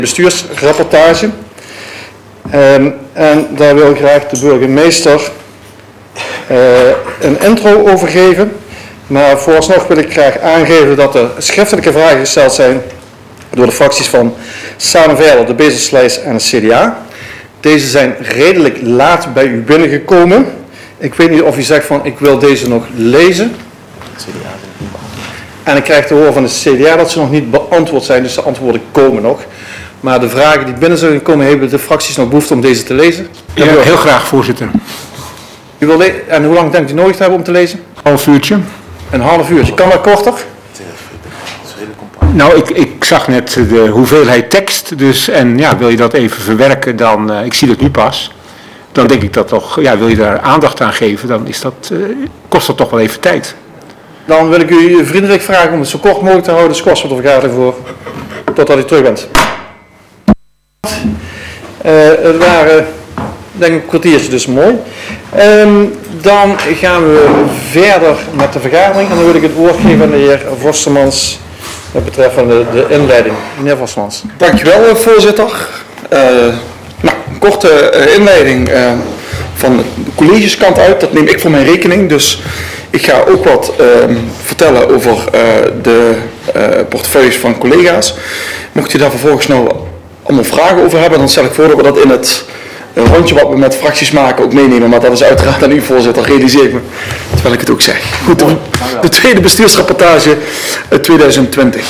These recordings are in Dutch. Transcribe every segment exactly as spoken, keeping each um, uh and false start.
Bestuursrapportage. Um, en daar wil graag de burgemeester uh, een intro over geven. Maar vooralsnog wil ik graag aangeven dat er schriftelijke vragen gesteld zijn door de fracties van Samen Verder, de Bezerslijst en het C D A. Deze zijn redelijk laat bij u binnengekomen. Ik weet niet of u zegt van ik wil deze nog lezen. En ik krijg te horen van het C D A dat ze nog niet beantwoord zijn, dus de antwoorden komen nog. Maar de vragen die binnen zullen komen, hebben de fracties nog behoefte om deze te lezen? Ja, heel graag, voorzitter. U wil le- en hoe lang denkt u nodig te hebben om te lezen? Een half uurtje. Een half uurtje. Kan dat korter? Nou, ik, ik zag net de hoeveelheid tekst, dus en ja, wil je dat even verwerken, dan, uh, ik zie dat nu pas, dan denk ik dat toch, ja, wil je daar aandacht aan geven, dan is dat, uh, kost dat toch wel even tijd. Dan wil ik u vriendelijk vragen om het zo kort mogelijk te houden, schors wat de vergadering voor, totdat u terug bent. Uh, het waren, denk ik, een kwartiertje, dus mooi. Um, dan gaan we verder met de vergadering en dan wil ik het woord geven aan de heer Vostermans betreffende de inleiding. Meneer Vostermans. Dankjewel, voorzitter. Uh, nou, een korte uh, inleiding uh, van de collegeskant uit, dat neem ik voor mijn rekening. Dus ik ga ook wat uh, vertellen over uh, de uh, portefeuilles van collega's. Mocht je daar vervolgens nou allemaal vragen over hebben, dan stel ik voor dat we dat in het uh, rondje wat we met fracties maken ook meenemen. Maar dat is uiteraard aan u, voorzitter, realiseer ik me, terwijl ik het ook zeg. Goed, de, de tweede bestuursrapportage uh, tweeduizend twintig.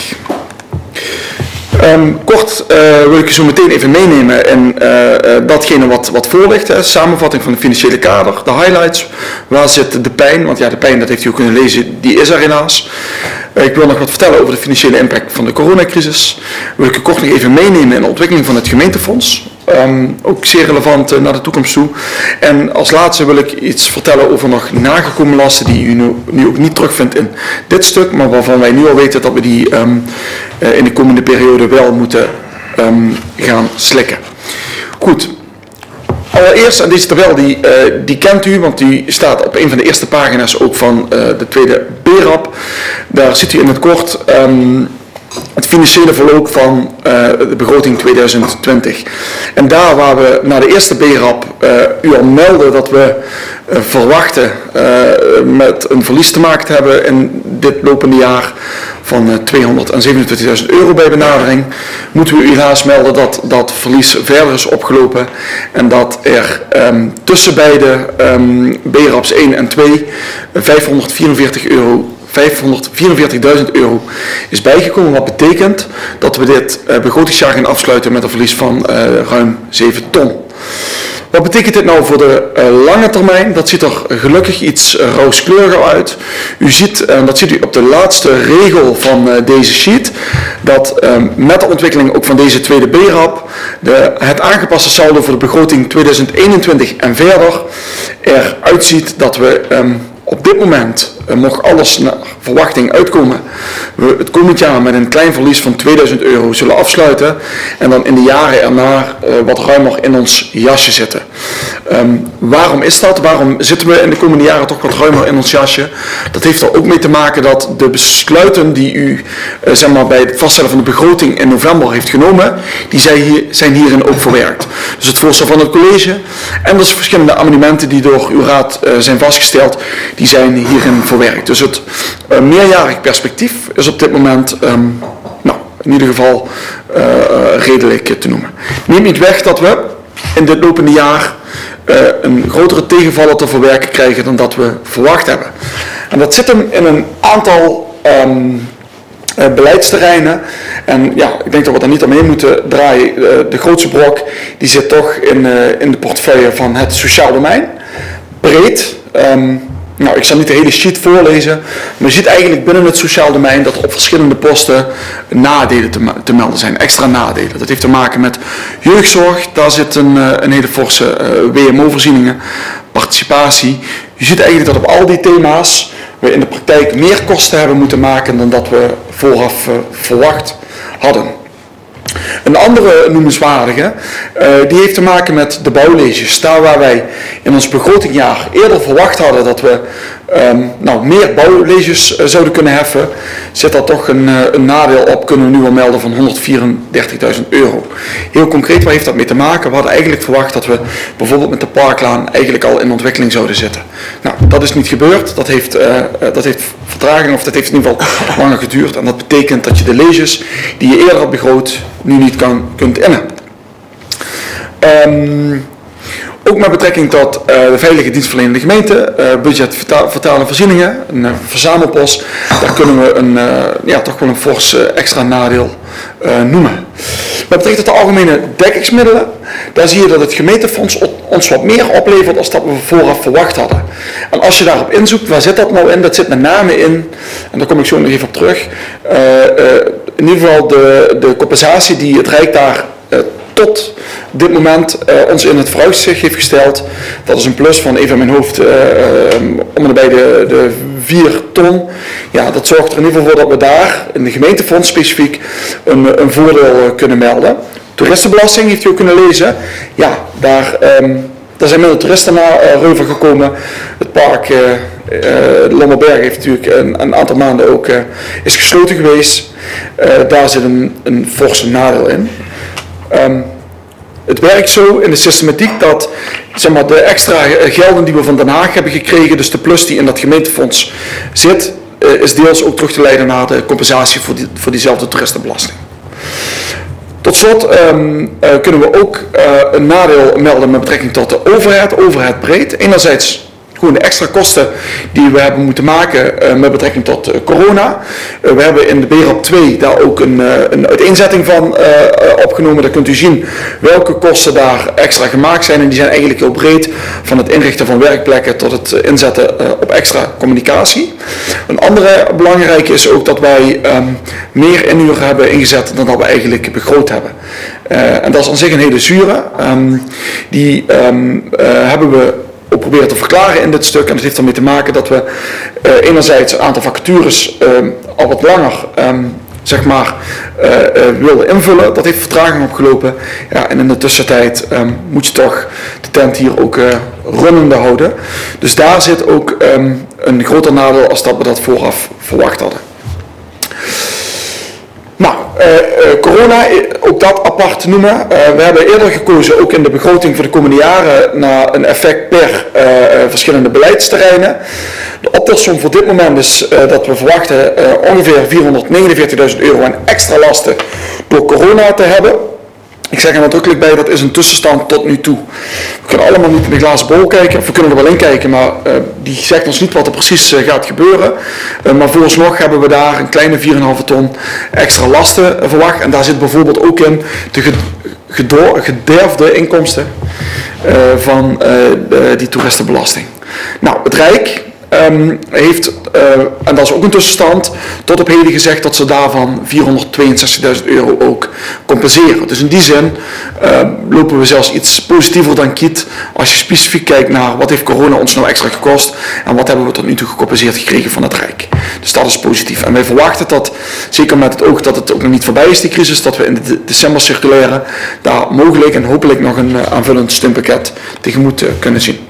Um, kort uh, wil ik je zo meteen even meenemen in uh, uh, datgene wat, wat voor ligt, hè, samenvatting van het financiële kader, de highlights, waar zit de pijn, want ja, de pijn, dat heeft u ook kunnen lezen, die is er helaas. Uh, ik wil nog wat vertellen over de financiële impact van de coronacrisis. Wil ik u kort nog even meenemen in de ontwikkeling van het gemeentefonds, um, ook zeer relevant uh, naar de toekomst toe. En als laatste wil ik iets vertellen over nog nagekomen lasten die u nu, nu ook niet terugvindt in dit stuk, maar waarvan wij nu al weten dat we die um, uh, in de komende periode wel moeten um, gaan slikken. Goed. Allereerst, en deze tabel die, uh, die kent u, want die staat op een van de eerste pagina's ook van uh, de tweede B R A P. Daar ziet u in het kort um, het financiële verloop van uh, de begroting tweeduizend twintig. En daar waar we naar de eerste B R A P uh, u al melden dat we uh, verwachten uh, met een verlies te maken te hebben in dit lopende jaar van uh, tweehonderdzevenentwintigduizend euro bij benadering, moeten we u helaas melden dat dat verlies verder is opgelopen en dat er um, tussen beide um, B R A P's één en twee vijfhonderdvierenveertig euro vijfhonderdvierenveertigduizend euro is bijgekomen, wat betekent dat we dit uh, begrotingsjaar gaan afsluiten met een verlies van uh, ruim zeven ton. Wat betekent dit nou voor de uh, lange termijn? Dat ziet er gelukkig iets uh, rooskleuriger uit. U ziet, en uh, dat ziet u op de laatste regel van uh, deze sheet, dat uh, met de ontwikkeling ook van deze tweede B R A P de, het aangepaste saldo voor de begroting tweeduizend eenentwintig en verder eruit ziet dat we um, op dit moment uh, mocht alles naar verwachting uitkomen, we het komend jaar met een klein verlies van tweeduizend euro zullen afsluiten en dan in de jaren erna uh, wat ruimer in ons jasje zitten. Um, waarom is dat? Waarom zitten we in de komende jaren toch wat ruimer in ons jasje? Dat heeft er ook mee te maken dat de besluiten die u uh, zeg maar, bij het vaststellen van de begroting in november heeft genomen, die zijn, hier, zijn hierin ook verwerkt. Dus het voorstel van het college en dus verschillende amendementen die door uw raad uh, zijn vastgesteld, die zijn hierin verwerkt. Dus het uh, meerjarig perspectief is op dit moment um, nou, in ieder geval uh, redelijk te noemen. Neemt niet weg dat we in dit lopende jaar uh, een grotere tegenvaller te verwerken krijgen dan dat we verwacht hebben. En dat zit hem in een aantal um, uh, beleidsterreinen. En ja, ik denk dat we daar niet omheen moeten draaien. Uh, de grootste brok die zit toch in, uh, in de portefeuille van het sociaal domein. Breed. Um, Nou, ik zal niet de hele sheet voorlezen, maar je ziet eigenlijk binnen het sociaal domein dat er op verschillende posten nadelen te, te melden zijn, extra nadelen. Dat heeft te maken met jeugdzorg, daar zit een, een hele forse uh, W M O-voorzieningen, participatie. Je ziet eigenlijk dat op al die thema's we in de praktijk meer kosten hebben moeten maken dan dat we vooraf uh, verwacht hadden. Een andere noemenswaardige, uh, die heeft te maken met de bouwleges. Daar waar wij in ons begrotingjaar eerder verwacht hadden dat we um, nou, meer bouwleges uh, zouden kunnen heffen, zit daar toch een, uh, een nadeel op, kunnen we nu al melden, van honderdvierendertigduizend euro. Heel concreet, waar heeft dat mee te maken? We hadden eigenlijk verwacht dat we bijvoorbeeld met de Parklaan eigenlijk al in ontwikkeling zouden zitten. Nou, dat is niet gebeurd, dat heeft, uh, uh, dat heeft vertraging, of dat heeft in ieder geval langer geduurd. En dat betekent dat je de leges die je eerder had begroot, nu niet kan, kunt innen. Um, Ook met betrekking tot uh, de veilige dienstverlenende gemeente, uh, budget vertaal, vertaal en voorzieningen, een uh, verzamelpost, daar kunnen we een, uh, ja, toch wel een fors uh, extra nadeel uh, noemen. Met betrekking tot de algemene dekkingsmiddelen, daar zie je dat het gemeentefonds ons wat meer oplevert dan dat we vooraf verwacht hadden. En als je daarop inzoekt, waar zit dat nou in? Dat zit met name in, en daar kom ik zo nog even op terug, uh, uh, in ieder geval de, de compensatie die het Rijk daar uh, tot dit moment uh, ons in het vooruitzicht heeft gesteld. Dat is een plus van even in mijn hoofd uh, um, om en bij de, de vier ton. Ja, dat zorgt er in ieder geval voor dat we daar in de gemeentefonds specifiek een, een voordeel kunnen melden. Toeristenbelasting heeft u ook kunnen lezen. Ja, daar, um, daar zijn minder toeristen naar uh, Reuver gekomen. Het park uh, uh, Lommerberg heeft natuurlijk een, een aantal maanden ook uh, is gesloten geweest. Uh, daar zit een, een forse nadeel in. Um, het werkt zo in de systematiek dat zeg maar, de extra gelden die we van Den Haag hebben gekregen, dus de plus die in dat gemeentefonds zit, uh, is deels ook terug te leiden naar de compensatie voor, die, voor diezelfde toeristenbelasting. Tot slot um, uh, kunnen we ook uh, een nadeel melden met betrekking tot de overheid, overheid breed. Enerzijds gewoon de extra kosten die we hebben moeten maken uh, met betrekking tot uh, corona. Uh, we hebben in de B R A P twee daar ook een, uh, een uiteenzetting van uh, uh, opgenomen. Daar kunt u zien welke kosten daar extra gemaakt zijn. En die zijn eigenlijk heel breed, van het inrichten van werkplekken tot het uh, inzetten uh, op extra communicatie. Een andere belangrijke is ook dat wij um, meer inuren hebben ingezet dan dat we eigenlijk begroot hebben. Uh, en dat is aan zich een hele zure. Um, die um, uh, hebben we ook proberen te verklaren in dit stuk. En dat heeft ermee te maken dat we uh, enerzijds een aantal vacatures uh, al wat langer um, zeg maar, uh, uh, wilden invullen. Dat heeft vertraging opgelopen. Ja, en in de tussentijd um, moet je toch de tent hier ook uh, runnende houden. Dus daar zit ook um, een groter nadeel als dat we dat vooraf verwacht hadden. Nou, uh, uh, corona, ook dat apart te noemen. Uh, we hebben eerder gekozen, ook in de begroting voor de komende jaren, naar een effect per uh, uh, verschillende beleidsterreinen. De optelsom voor dit moment is uh, dat we verwachten uh, ongeveer vierhonderdnegenenveertigduizend euro aan extra lasten door corona te hebben. Ik zeg er nadrukkelijk bij, dat is een tussenstand tot nu toe. We kunnen allemaal niet in de glazen bol kijken, of we kunnen er wel in kijken, maar uh, die zegt ons niet wat er precies uh, gaat gebeuren. Uh, maar vooralsnog hebben we daar een kleine vier komma vijf ton extra lasten uh, verwacht. En daar zit bijvoorbeeld ook in de gederfde inkomsten uh, van uh, de, die toeristenbelasting. Nou, het Rijk Um, heeft, uh, en dat is ook een tussenstand, tot op heden gezegd dat ze daarvan vierhonderdtweeënzestigduizend euro ook compenseren. Dus in die zin uh, lopen we zelfs iets positiever dan Kiet als je specifiek kijkt naar wat heeft corona ons nou extra gekost en wat hebben we tot nu toe gecompenseerd gekregen van het Rijk. Dus dat is positief. En wij verwachten dat, zeker met het oog dat het ook nog niet voorbij is die crisis, dat we in de december circulaire daar mogelijk en hopelijk nog een uh, aanvullend steunpakket tegemoet uh, kunnen zien.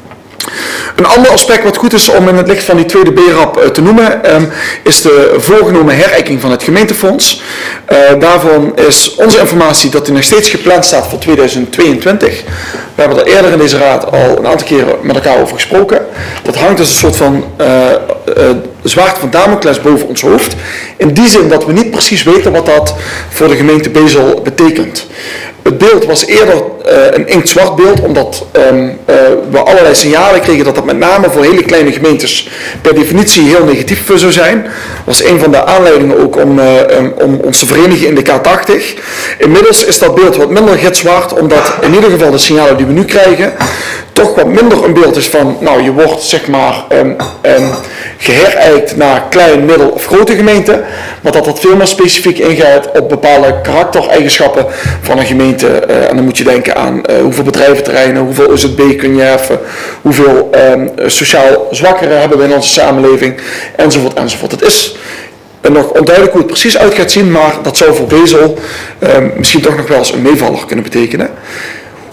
Een ander aspect wat goed is om in het licht van die tweede B R A P te noemen, um, is de voorgenomen herijking van het gemeentefonds. Uh, daarvan is onze informatie dat die nog steeds gepland staat voor tweeduizend tweeëntwintig. We hebben er eerder in deze raad al een aantal keren met elkaar over gesproken. Dat hangt dus een soort van uh, uh, zwaard van Damocles boven ons hoofd. In die zin dat we niet precies weten wat dat voor de gemeente Bezel betekent. Het beeld was eerder uh, een inktzwart beeld, omdat um, uh, we allerlei signalen kregen dat dat met name voor hele kleine gemeentes per definitie heel negatief zou zijn. Dat was een van de aanleidingen ook om, uh, um, om ons te verenigen in de K tachtig. Inmiddels is dat beeld wat minder gitzwart, omdat in ieder geval de signalen die we nu krijgen toch wat minder een beeld is van, nou je wordt zeg maar um, um, geherijkt naar klein, middel of grote gemeenten, maar dat dat veel meer specifiek ingaat op bepaalde karaktereigenschappen van een gemeente. Uh, en dan moet je denken aan uh, hoeveel bedrijventerreinen, hoeveel O Z B kun je heffen, hoeveel um, sociaal zwakkeren hebben we in onze samenleving, enzovoort, enzovoort. Het is nog onduidelijk hoe het precies uit gaat zien, maar dat zou voor Bezel um, misschien toch nog wel eens een meevaller kunnen betekenen.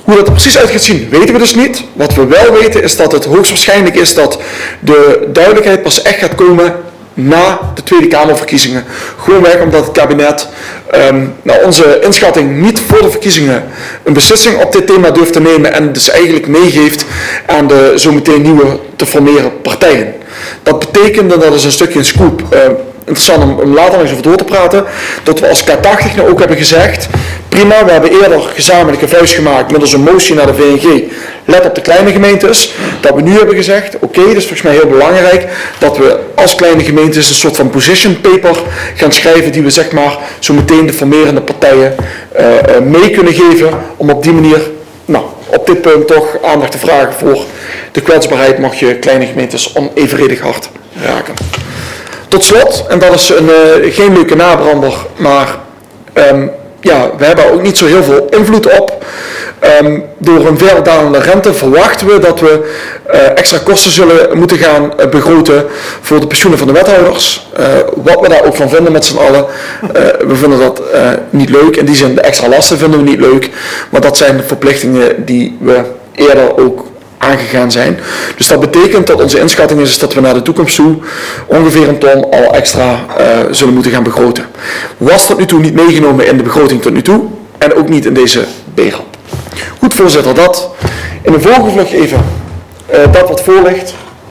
Hoe dat er precies uit gaat zien, weten we dus niet. Wat we wel weten is dat het hoogstwaarschijnlijk is dat de duidelijkheid pas echt gaat komen na de Tweede Kamerverkiezingen. Gewoonweg omdat het kabinet um, naar onze inschatting niet voor de verkiezingen een beslissing op dit thema durft te nemen en dus eigenlijk meegeeft aan de zometeen nieuwe te formeren partijen. Dat betekent, en dat is een stukje een scoop, uh, interessant om, om later nog eens over door te praten, dat we als K tachtig nou ook hebben gezegd, prima, we hebben eerder gezamenlijk een vuist gemaakt middels een motie naar de V N G, let op de kleine gemeentes, dat we nu hebben gezegd, oké, okay, dat is volgens mij heel belangrijk, dat we als kleine gemeentes een soort van position paper gaan schrijven die we zeg maar zo meteen de formerende partijen uh, uh, mee kunnen geven, om op die manier, nou, op dit punt toch aandacht te vragen voor de kwetsbaarheid mocht je kleine gemeentes onevenredig hard raken. Tot slot, en dat is een, uh, geen leuke nabrander, maar um, ja, we hebben ook niet zo heel veel invloed op. Um, door een verder dalende rente verwachten we dat we uh, extra kosten zullen moeten gaan uh, begroten voor de pensioenen van de wethouders. Uh, wat we daar ook van vinden met z'n allen, uh, we vinden dat uh, niet leuk. In die zin, de extra lasten vinden we niet leuk. Maar dat zijn de verplichtingen die we eerder ook aangegaan zijn. Dus dat betekent dat onze inschatting is dat we naar de toekomst toe ongeveer een ton al extra uh, zullen moeten gaan begroten. Was tot nu toe niet meegenomen in de begroting tot nu toe en ook niet in deze B-ramp. Goed voorzitter, dat in een vogelvlucht even uh, dat wat voor ligt.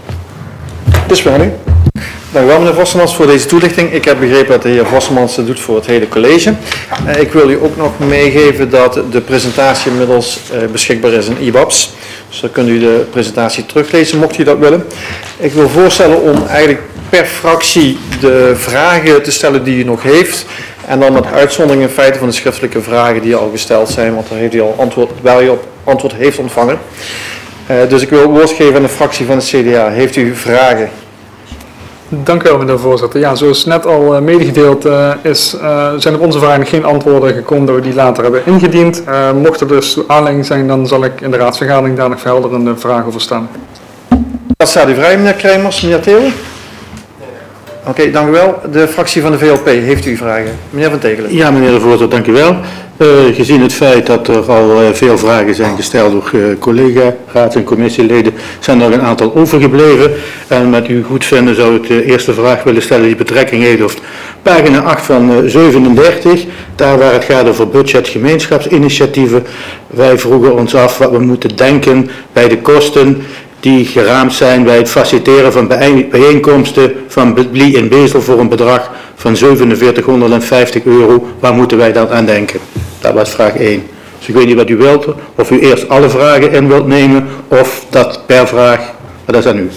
Dus we gaan nu. Dank u wel, meneer Vossemans, voor deze toelichting. Ik heb begrepen dat de heer Vossemans het doet voor het hele college. Uh, ik wil u ook nog meegeven dat de presentatie inmiddels uh, beschikbaar is in I B A B S. Dus dan kunt u de presentatie teruglezen, mocht u dat willen. Ik wil voorstellen om eigenlijk per fractie de vragen te stellen die u nog heeft. En dan met uitzondering in feite van de schriftelijke vragen die al gesteld zijn, want daar heeft u al antwoord, waar u op antwoord heeft ontvangen. Uh, dus ik wil woord geven aan de fractie van het C D A. Heeft u vragen? Dank u wel, meneer de voorzitter. Ja, zoals net al uh, medegedeeld uh, is, uh, zijn op onze vragen geen antwoorden gekomen dat we die later hebben ingediend. Uh, mocht er dus aanleiding zijn, dan zal ik in de raadsvergadering daar nog verhelderende vragen over stellen. Dat staat u vrij, meneer Krijmers. Meneer Theo? Oké, okay, dank u wel. De fractie van de V L P, heeft u vragen? Meneer Van Tegelen. Ja, meneer de voorzitter, dank u wel. Uh, gezien het feit dat er al uh, veel vragen zijn gesteld door uh, collega, raads- en commissieleden, zijn er nog een aantal overgebleven. En met uw goedvinden zou ik de eerste vraag willen stellen die betrekking heeft op pagina acht van uh, zevenendertig. Daar waar het gaat over budget gemeenschapsinitiatieven. Wij vroegen ons af wat we moeten denken bij de kosten die geraamd zijn bij het faciliteren van bijeenkomsten van Blie in Bezel voor een bedrag van zevenenveertighonderdvijftig euro. Waar moeten wij dan aan denken? Dat was vraag één. Dus ik weet niet wat u wilt, of u eerst alle vragen in wilt nemen, of dat per vraag, maar dat is aan u.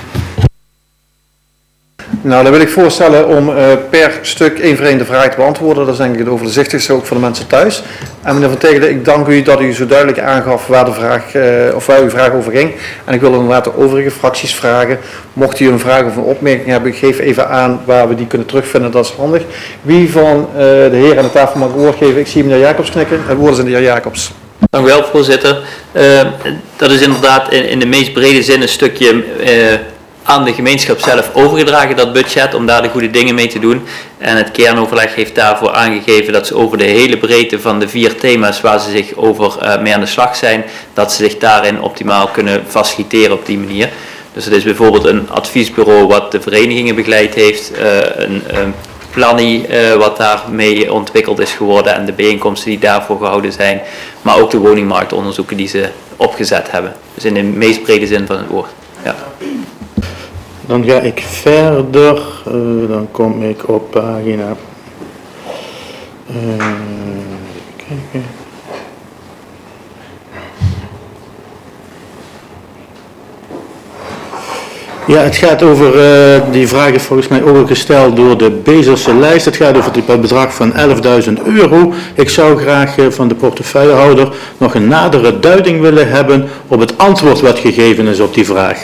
Nou, dan wil ik voorstellen om uh, per stuk één voor één de vraag te beantwoorden. Dat is denk ik het overzichtigste ook voor de mensen thuis. En meneer Van Tegelen, ik dank u dat u zo duidelijk aangaf waar de vraag, uh, of waar uw vraag over ging. En ik wil inderdaad de overige fracties vragen. Mocht u een vraag of een opmerking hebben, geef even aan waar we die kunnen terugvinden. Dat is handig. Wie van uh, de heren aan de tafel mag woord geven? Ik zie meneer Jacobs knikken. Het woord is aan de heer Jacobs. Dank u wel, voorzitter. Uh, dat is inderdaad in, in de meest brede zin een stukje uh, aan de gemeenschap zelf overgedragen, dat budget, om daar de goede dingen mee te doen. En het kernoverleg heeft daarvoor aangegeven dat ze over de hele breedte van de vier thema's waar ze zich over uh, mee aan de slag zijn, dat ze zich daarin optimaal kunnen faciliteren op die manier. Dus het is bijvoorbeeld een adviesbureau wat de verenigingen begeleid heeft, uh, een, een planning uh, wat daarmee ontwikkeld is geworden en de bijeenkomsten die daarvoor gehouden zijn, maar ook de woningmarktonderzoeken die ze opgezet hebben. Dus in de meest brede zin van het woord. Ja. Dan ga ik verder, uh, dan kom ik op pagina, uh, even kijken. Ja, het gaat over, uh, die vraag is volgens mij ook gesteld door de Bezelse lijst. Het gaat over het bedrag van elfduizend euro. Ik zou graag uh, van de portefeuillehouder nog een nadere duiding willen hebben op het antwoord wat gegeven is op die vraag.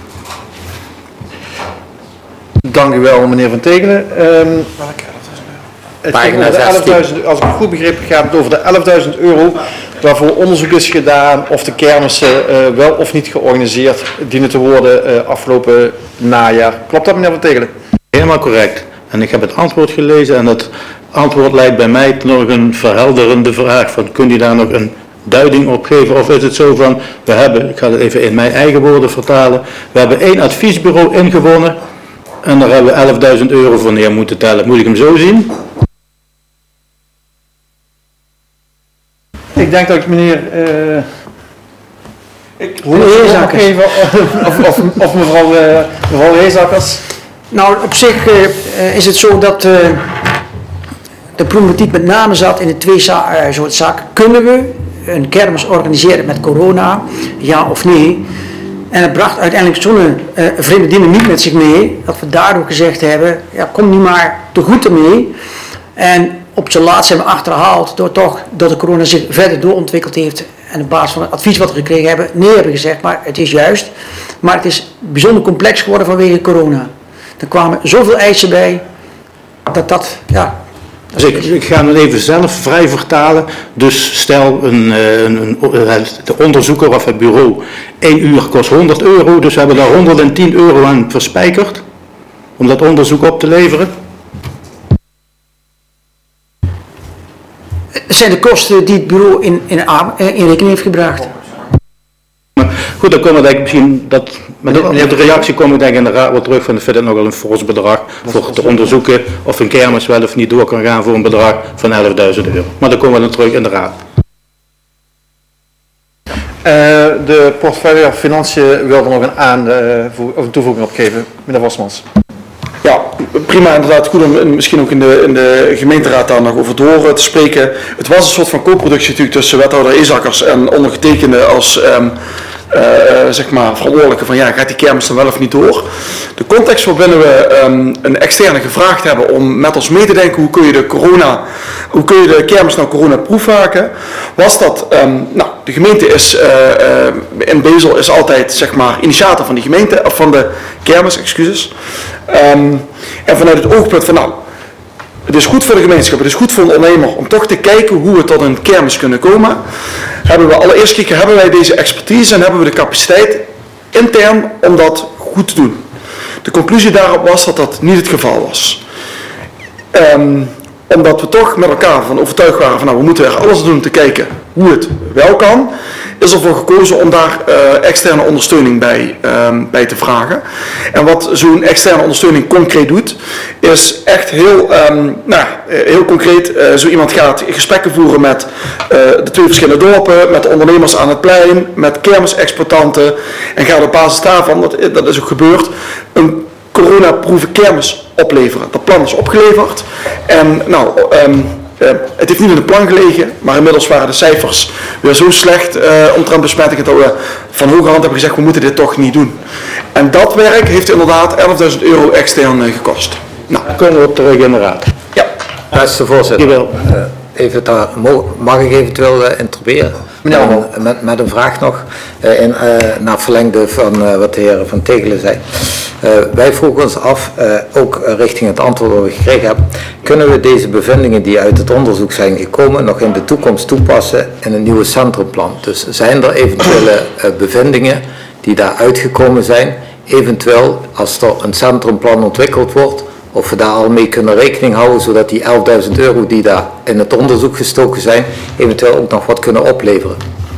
Dank u wel, meneer Van Tegelen. Um, het gaat over de elfduizend, als ik het goed begrepen gaat het over de elfduizend euro waarvoor onderzoek is gedaan of de kermissen uh, wel of niet georganiseerd dienen te worden uh, afgelopen najaar. Klopt dat, meneer Van Tegelen? Helemaal correct. En ik heb het antwoord gelezen en dat antwoord leidt bij mij nog een verhelderende vraag van kunt u daar nog een duiding op geven? Of is het zo van, we hebben, ik ga het even in mijn eigen woorden vertalen, we hebben één adviesbureau ingewonnen en daar hebben we elfduizend euro voor neer moeten tellen. Moet ik hem zo zien? Ik denk dat ik meneer uh, Ik, Heezakkers geven, of, of, of mevrouw, uh, mevrouw Heezakkers. Nou, op zich uh, is het zo dat uh, de problematiek met name zat in de twee za- uh, soorten zaken. Kunnen we een kermis organiseren met corona, ja of nee? En het bracht uiteindelijk zo'n uh, vreemde dynamiek met zich mee, dat we daardoor gezegd hebben, ja, kom nu maar te goed ermee. En op zijn laatst hebben we achterhaald door toch dat de corona zich verder doorontwikkeld heeft en op basis van het advies wat we gekregen hebben, nee hebben gezegd, maar het is juist. Maar het is bijzonder complex geworden vanwege corona. Er kwamen zoveel eisen bij, dat dat, ja... Dus ik, ik ga het even zelf vrij vertalen. Dus stel, een, een, een, de onderzoeker of het bureau, één uur kost honderd euro, dus we hebben daar honderdtien euro aan verspijkerd om dat onderzoek op te leveren. Het zijn de kosten die het bureau in, in, in rekening heeft gebracht. Maar goed, dan komen we denk ik misschien, dat, met, de, met de reactie komen we denk ik in de raad wel terug van, ik vind het nogal een fors bedrag voor te onderzoeken of een kermis wel of niet door kan gaan voor een bedrag van elfduizend euro. Maar dan komen we dan terug in de raad. Uh, de portefeuille Financiën wilde nog een, aan, uh, of een toevoeging opgeven. Meneer Vosmans. Ja, prima, inderdaad goed om misschien ook in de, in de gemeenteraad daar nog over door te spreken. Het was een soort van co-productie natuurlijk tussen wethouder Heezakkers en ondergetekende als um, uh, zeg maar verantwoordelijke van ja, gaat die kermis dan wel of niet door. De context waarbinnen we um, een externe gevraagd hebben om met ons mee te denken hoe kun je de corona, hoe kun je de kermis nou coronaproof maken, was dat, um, nou, de gemeente is, uh, uh, in Bezel is altijd zeg maar initiator van die gemeente, of van de kermis, excuses. Um, en vanuit het oogpunt van nou, het is goed voor de gemeenschap, het is goed voor een ondernemer om toch te kijken hoe we tot een kermis kunnen komen. Hebben we allereerst gekeken, hebben wij deze expertise en hebben we de capaciteit intern om dat goed te doen. De conclusie daarop was dat dat niet het geval was. Um, omdat we toch met elkaar van overtuigd waren van nou, we moeten er alles doen om te kijken hoe het wel kan, is ervoor gekozen om daar uh, externe ondersteuning bij, um, bij te vragen. En wat zo'n externe ondersteuning concreet doet, is echt heel, um, nou, heel concreet, uh, zo iemand gaat gesprekken voeren met uh, de twee verschillende dorpen, met de ondernemers aan het plein, met kermisexploitanten en gaat op basis daarvan, dat, dat is ook gebeurd, een coronaproeve kermis opleveren. Dat plan is opgeleverd en nou, um, uh, het heeft niet in de plan gelegen, maar inmiddels waren de cijfers weer zo slecht uh, omtrent besmettingen dat we van hoge hand hebben gezegd we moeten dit toch niet doen. En dat werk heeft inderdaad elfduizend euro extern uh, gekost. Nou, Dan komen we op terug in de raad. ja. Beste voorzitter, Jawel. uh, even daar, mag ik eventueel uh, interpelleren? Meneer Allemaal. Uh, met, met een vraag nog, uh, in, uh, naar verlengde van uh, wat de heer Van Tegelen zei. Uh, wij vroegen ons af, uh, ook uh, richting het antwoord dat we gekregen hebben, kunnen we deze bevindingen die uit het onderzoek zijn gekomen nog in de toekomst toepassen in een nieuwe centrumplan? Dus zijn er eventuele uh, bevindingen die daar uitgekomen zijn, eventueel als er een centrumplan ontwikkeld wordt, of we daar al mee kunnen rekening houden, zodat die elfduizend euro die daar in het onderzoek gestoken zijn, eventueel ook nog wat kunnen opleveren?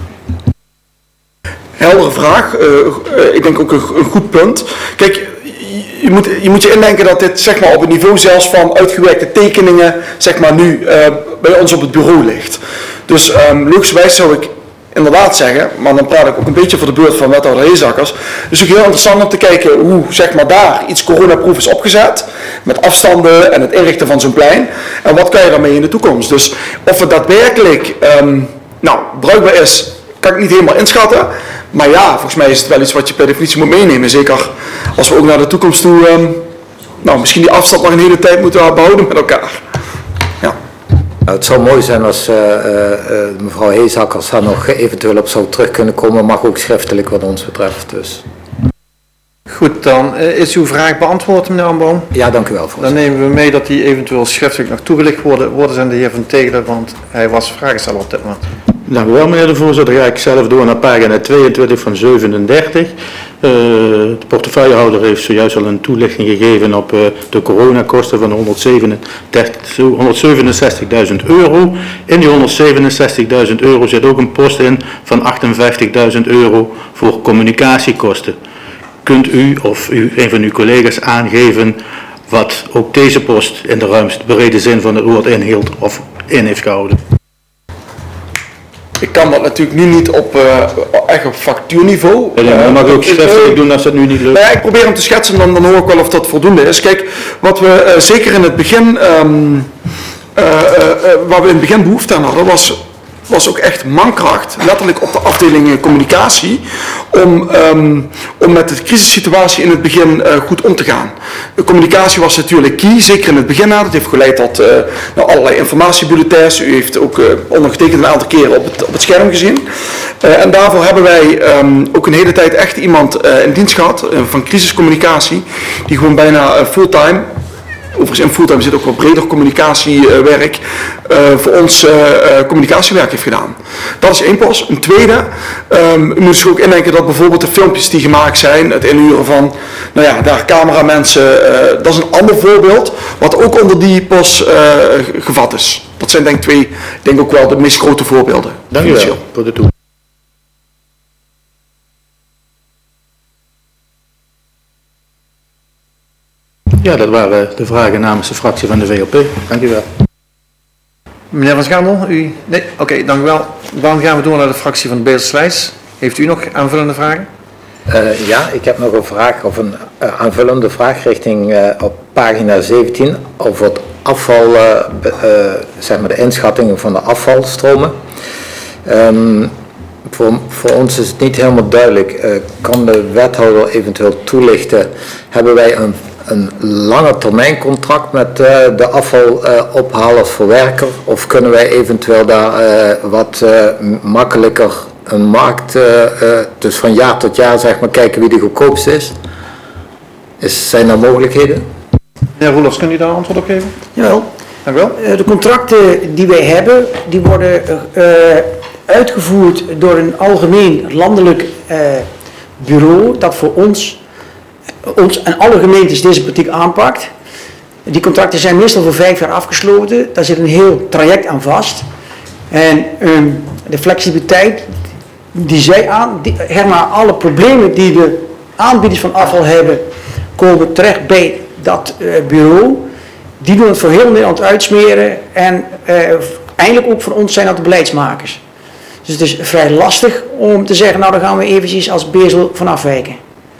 Heldere vraag, uh, uh, ik denk ook een, een goed punt. Kijk, je moet, je moet je indenken dat dit zeg maar, op het niveau zelfs van uitgewerkte tekeningen zeg maar, nu uh, bij ons op het bureau ligt. Dus um, logischerwijs zou ik inderdaad zeggen, maar dan praat ik ook een beetje voor de beurt van wethouder Heezakkers. Dus ook heel interessant om te kijken hoe zeg maar, daar iets coronaproof is opgezet, met afstanden en het inrichten van zo'n plein. En wat kan je daarmee in de toekomst? Dus of het daadwerkelijk um, nou, bruikbaar is, kan ik niet helemaal inschatten. Maar ja, volgens mij is het wel iets wat je per definitie moet meenemen. Zeker als we ook naar de toekomst toe, um, nou, misschien die afstand nog een hele tijd moeten behouden met elkaar. Ja. Nou, het zou mooi zijn als uh, uh, mevrouw Heezakkers daar nog eventueel op zou terug kunnen komen, mag ook schriftelijk wat ons betreft. Dus. Goed, dan uh, is uw vraag beantwoord, meneer Amboom. Ja, dank u wel. Voorzitter. Dan nemen we mee dat die eventueel schriftelijk nog toegelicht worden, worden zijn de heer Van Tegelen, want hij was vragensteller op dit moment. Dank u wel, meneer de voorzitter. Dan ga ik zelf door naar pagina tweeëntwintig van zevenendertig. Uh, de portefeuillehouder heeft zojuist al een toelichting gegeven op uh, de coronakosten van honderdzevenenzestigduizend euro. In die honderdzevenenzestigduizend euro zit ook een post in van achtenvijftigduizend euro voor communicatiekosten. Kunt u of u, een van uw collega's aangeven wat ook deze post in de ruimste brede zin van het woord inhield of in heeft gehouden? Ik kan dat natuurlijk nu niet op, uh, echt op factuurniveau. Ja, dat mag ook schriftelijk doen als dat nu niet lukt. Nou ja, ik probeer hem te schetsen, dan, dan hoor ik wel of dat voldoende is. Kijk, wat we uh, zeker in het begin, um, uh, uh, uh, waar we in het begin behoefte aan hadden, was, was ook echt mankracht, letterlijk op de afdeling communicatie, om, um, om met de crisissituatie in het begin uh, goed om te gaan. De communicatie was natuurlijk key, zeker in het begin. Dat heeft geleid tot uh, nou, allerlei informatiebulletins. U heeft ook uh, ondergetekend een aantal keren op het, op het scherm gezien. Uh, en daarvoor hebben wij um, ook een hele tijd echt iemand uh, in dienst gehad uh, van crisiscommunicatie, die gewoon bijna uh, fulltime, overigens in fulltime zit ook wel breder communicatiewerk, uh, voor ons uh, uh, communicatiewerk heeft gedaan. Dat is één post. Een tweede, um, u moet zich ook indenken dat bijvoorbeeld de filmpjes die gemaakt zijn, het inhuren van, nou ja, daar cameramensen, uh, dat is een ander voorbeeld, wat ook onder die post uh, gevat is. Dat zijn denk ik twee, denk ook wel de meest grote voorbeelden. Dank u wel voor de toe. Ja, dat waren de vragen namens de fractie van de V L P. Dank u wel. Meneer Van Schandel, u? Nee? Oké, okay, dank u wel. Dan gaan we door naar de fractie van de Beeldenslijs. Heeft u nog aanvullende vragen? Uh, ja, ik heb nog een vraag, of een uh, aanvullende vraag richting uh, op pagina zeventien over het afval, uh, be, uh, zeg maar de inschattingen van de afvalstromen. Um, voor, voor ons is het niet helemaal duidelijk. Uh, kan de wethouder eventueel toelichten, hebben wij een een lange termijn contract met uh, de afvalophalers uh, verwerker, of kunnen wij eventueel daar uh, wat uh, makkelijker een markt, uh, uh, dus van jaar tot jaar zeg maar kijken wie de goedkoopste is? is zijn er mogelijkheden? Meneer Roelofs, kunt u daar antwoord op geven? Jawel. Dank u wel. Uh, de contracten die wij hebben, die worden uh, uitgevoerd door een algemeen landelijk uh, bureau dat voor ons ons en alle gemeentes deze politiek aanpakt. Die contracten zijn meestal voor vijf jaar afgesloten. Daar zit een heel traject aan vast. En um, de flexibiliteit die zij aan, die, herma, alle problemen die de aanbieders van afval hebben, komen terecht bij dat uh, bureau. Die doen het voor heel Nederland uitsmeren en uh, eindelijk ook voor ons zijn dat de beleidsmakers. Dus het is vrij lastig om te zeggen, nou daar gaan we eventjes als bezel van afwijken.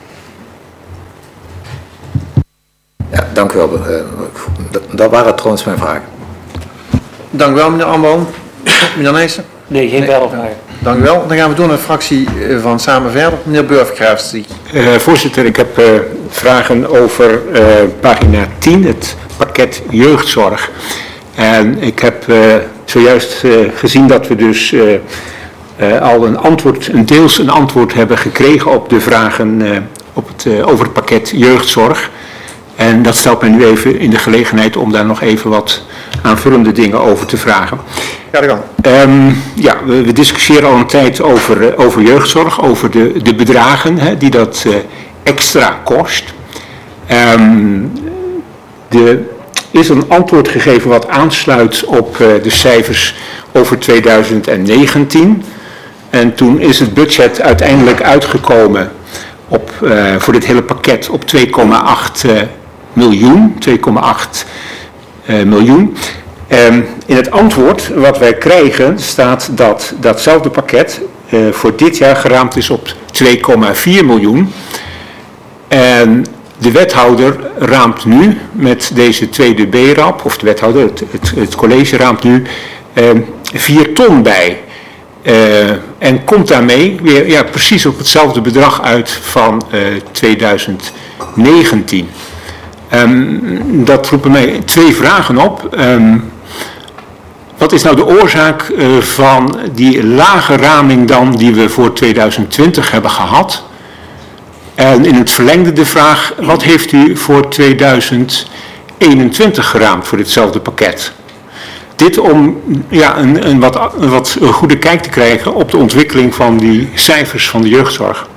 Ja, dank u wel. Dat waren trouwens mijn vragen. Dank u wel, meneer Amboom. Meneer Nijssen? Nee, geen verdere vragen. Dank u wel. Dan gaan we door naar de fractie van Samen Verder. Meneer Burfgraafs. Uh, voorzitter, ik heb uh, vragen over uh, pagina tien, het pakket jeugdzorg. En ik heb uh, zojuist uh, gezien dat we dus uh, uh, al een antwoord, een deels een antwoord hebben gekregen op de vragen uh, op het, uh, over het pakket jeugdzorg. En dat stelt mij nu even in de gelegenheid om daar nog even wat aanvullende dingen over te vragen. Ga er gang. Um, ja, we, we discussiëren al een tijd over, uh, over jeugdzorg, over de, de bedragen hè, die dat uh, extra kost. Um, er is een antwoord gegeven wat aansluit op uh, de cijfers over tweeduizend negentien. En toen is het budget uiteindelijk uitgekomen op, uh, voor dit hele pakket op twee komma acht uh, miljoen. twee komma acht uh, miljoen. Um, in het antwoord wat wij krijgen staat dat datzelfde pakket uh, voor dit jaar geraamd is op twee komma vier miljoen. En de wethouder raamt nu met deze tweede B-rap, of de wethouder, het, het, het college raamt nu um, vier ton bij. Uh, en komt daarmee weer ja, precies op hetzelfde bedrag uit van uh, tweeduizend negentien. Um, dat roepen mij twee vragen op. Um, wat is nou de oorzaak uh, van die lage raming dan die we voor tweeduizend twintig hebben gehad? En in het verlengde de vraag, wat heeft u voor tweeduizend eenentwintig geraamd voor ditzelfde pakket? Dit om ja, een, een, wat, een wat goede kijk te krijgen op de ontwikkeling van die cijfers van de jeugdzorg.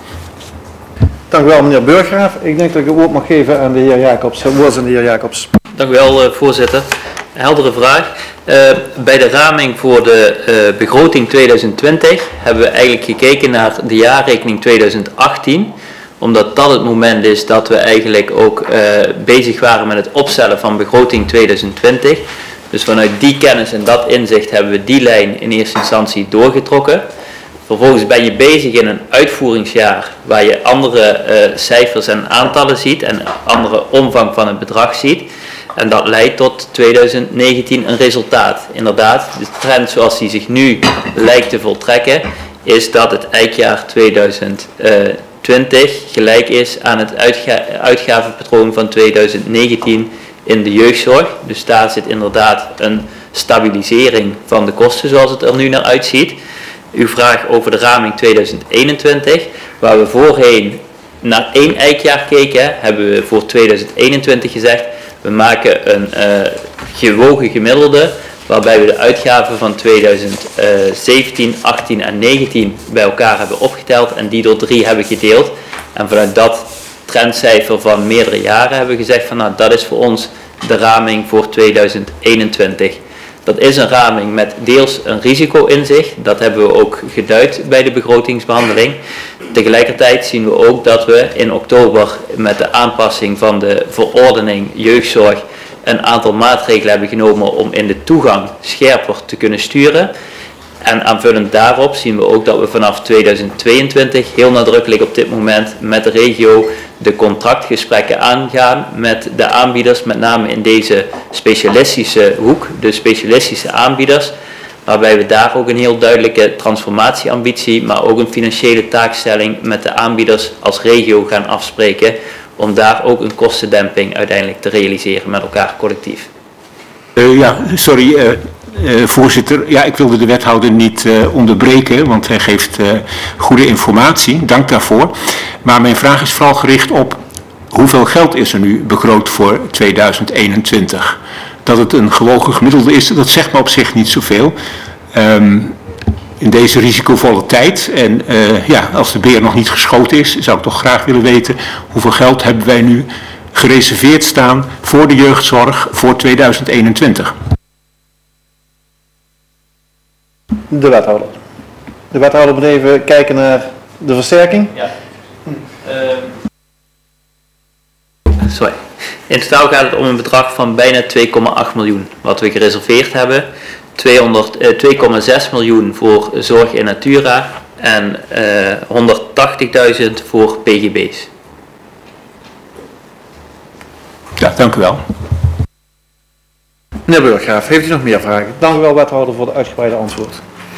Dank u wel, meneer Burggraaf. Ik denk dat ik het woord mag geven aan de heer Jacobs. Het woord aan de heer Jacobs. Dank u wel, uh, voorzitter. Heldere vraag. Uh, bij de raming voor de uh, begroting tweeduizend twintig hebben we eigenlijk gekeken naar de jaarrekening tweeduizend achttien. Omdat dat het moment is dat we eigenlijk ook uh, bezig waren met het opstellen van begroting tweeduizend twintig. Dus vanuit die kennis en dat inzicht hebben we die lijn in eerste instantie doorgetrokken. Vervolgens ben je bezig in een uitvoeringsjaar waar je andere uh, cijfers en aantallen ziet en andere omvang van het bedrag ziet. En dat leidt tot tweeduizend negentien een resultaat. Inderdaad, de trend zoals die zich nu lijkt te voltrekken, is dat het eikjaar tweeduizend twintig gelijk is aan het uitga uitgavenpatroon van tweeduizend negentien in de jeugdzorg. Dus daar zit inderdaad een stabilisering van de kosten zoals het er nu naar uitziet. Uw vraag over de raming tweeduizend eenentwintig, waar we voorheen naar één eikjaar keken, hebben we voor tweeduizend eenentwintig gezegd, we maken een uh, gewogen gemiddelde, waarbij we de uitgaven van tweeduizend zeventien, achttien en negentien bij elkaar hebben opgeteld en die door drie hebben gedeeld. En vanuit dat trendcijfer van meerdere jaren hebben we gezegd van nou, dat is voor ons de raming voor tweeduizend eenentwintig. Dat is een raming met deels een risico in zich, dat hebben we ook geduid bij de begrotingsbehandeling. Tegelijkertijd zien we ook dat we in oktober met de aanpassing van de verordening jeugdzorg een aantal maatregelen hebben genomen om in de toegang scherper te kunnen sturen. En aanvullend daarop zien we ook dat we vanaf tweeduizend tweeëntwintig heel nadrukkelijk op dit moment met de regio de contractgesprekken aangaan met de aanbieders, met name in deze specialistische hoek, de specialistische aanbieders, waarbij we daar ook een heel duidelijke transformatieambitie, maar ook een financiële taakstelling met de aanbieders als regio gaan afspreken, om daar ook een kostendemping uiteindelijk te realiseren met elkaar collectief. Uh, ja, sorry uh, uh, voorzitter. Ja, ik wilde de wethouder niet uh, onderbreken, want hij geeft uh, goede informatie. Dank daarvoor. Maar mijn vraag is vooral gericht op hoeveel geld is er nu begroot voor tweeduizend eenentwintig? Dat het een gewogen gemiddelde is, dat zegt me op zich niet zoveel. Um, in deze risicovolle tijd en uh, ja, als de beer nog niet geschoten is, zou ik toch graag willen weten hoeveel geld hebben wij nu gereserveerd staan voor de jeugdzorg voor tweeduizend eenentwintig. De wethouder. De wethouder moet even kijken naar de versterking. Ja. Uh, sorry. In totaal gaat het om een bedrag van bijna twee komma acht miljoen wat we gereserveerd hebben. twee komma zes miljoen voor zorg in natura en uh, honderdtachtigduizend voor P G B's. Ja, dank u wel. Meneer Burggraaf, heeft u nog meer vragen? Dank u wel, wethouder, voor het uitgebreide antwoord.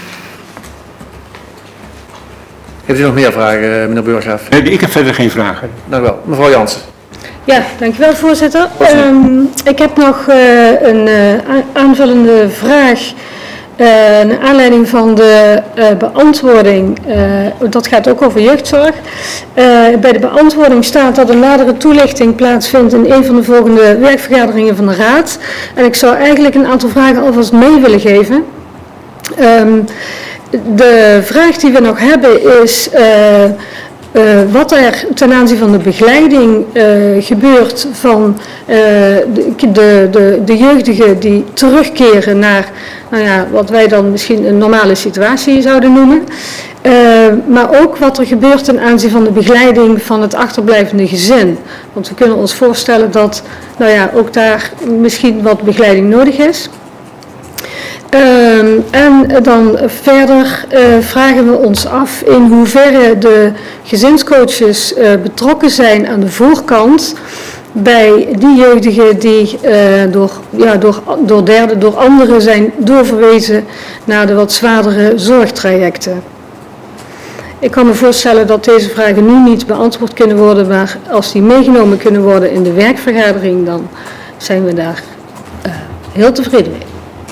Heeft u nog meer vragen, meneer Burggraaf? Nee, ik heb verder geen vragen. Dank u wel. Mevrouw Jansen. Ja, dankjewel voorzitter. Um, ik heb nog uh, een uh, aanvullende vraag uh, naar aanleiding van de uh, beantwoording. Uh, dat gaat ook over jeugdzorg. Uh, bij de beantwoording staat dat een nadere toelichting plaatsvindt in een van de volgende werkvergaderingen van de Raad. En ik zou eigenlijk een aantal vragen alvast mee willen geven. Um, de vraag die we nog hebben is Uh, Uh, wat er ten aanzien van de begeleiding uh, gebeurt van uh, de, de, de, de jeugdigen die terugkeren naar nou ja, wat wij dan misschien een normale situatie zouden noemen. Uh, maar ook wat er gebeurt ten aanzien van de begeleiding van het achterblijvende gezin. Want we kunnen ons voorstellen dat nou ja, ook daar misschien wat begeleiding nodig is. Uh, en dan verder uh, vragen we ons af in hoeverre de gezinscoaches uh, betrokken zijn aan de voorkant bij die jeugdigen die uh, door, ja, door, door derden, door anderen zijn doorverwezen naar de wat zwaardere zorgtrajecten. Ik kan me voorstellen dat deze vragen nu niet beantwoord kunnen worden, maar als die meegenomen kunnen worden in de werkvergadering, dan zijn we daar uh, heel tevreden mee.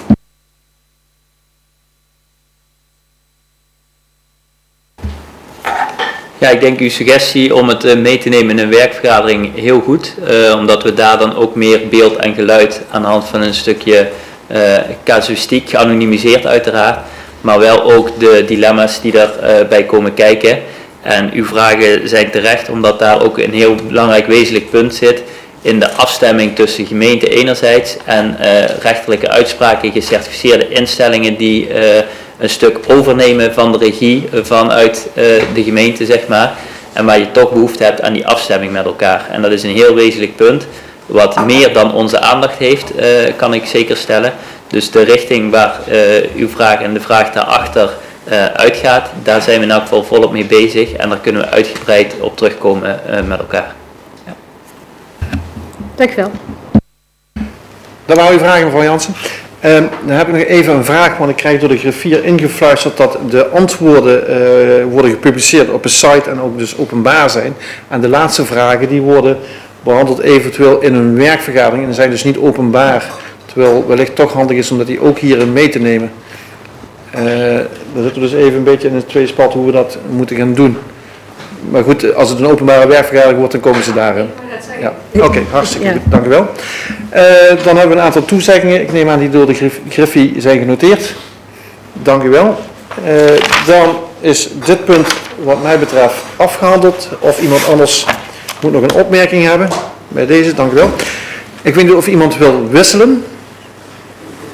Ja, ik denk uw suggestie om het uh, mee te nemen in een werkvergadering heel goed. Uh, omdat we daar dan ook meer beeld en geluid aan de hand van een stukje uh, casuïstiek, geanonimiseerd uiteraard, maar wel ook de dilemma's die daarbij uh, komen kijken. En uw vragen zijn terecht, omdat daar ook een heel belangrijk wezenlijk punt zit in de afstemming tussen gemeente enerzijds en uh, rechterlijke uitspraken, gecertificeerde instellingen die uh, een stuk overnemen van de regie vanuit uh, de gemeente, zeg maar. En waar je toch behoefte hebt aan die afstemming met elkaar. En dat is een heel wezenlijk punt, wat meer dan onze aandacht heeft, uh, kan ik zeker stellen. Dus de richting waar uh, uw vraag en de vraag daarachter uh, uitgaat, daar zijn we in elk geval volop mee bezig. En daar kunnen we uitgebreid op terugkomen uh, met elkaar. Ja. Dank u wel. Dat waren uw vragen, mevrouw Jansen. Um, dan heb ik nog even een vraag, want ik krijg door de griffier ingefluisterd dat de antwoorden uh, worden gepubliceerd op een site en ook dus openbaar zijn. En de laatste vragen die worden behandeld eventueel in een werkvergadering en zijn dus niet openbaar. Terwijl wellicht toch handig is om dat die ook hierin mee te nemen. Uh, dan zitten we dus even een beetje in het tweespalt hoe we dat moeten gaan doen. Maar goed, als het een openbare werkvergadering wordt, dan komen ze daarin. Ja. Oké, okay, hartstikke goed. Dank u wel. Uh, dan hebben we een aantal toezeggingen. Ik neem aan die door de grif Griffie zijn genoteerd. Dank u wel. Uh, dan is dit punt wat mij betreft afgehandeld. Of iemand anders moet nog een opmerking hebben bij deze. Dank u wel. Ik weet niet of iemand wil wisselen.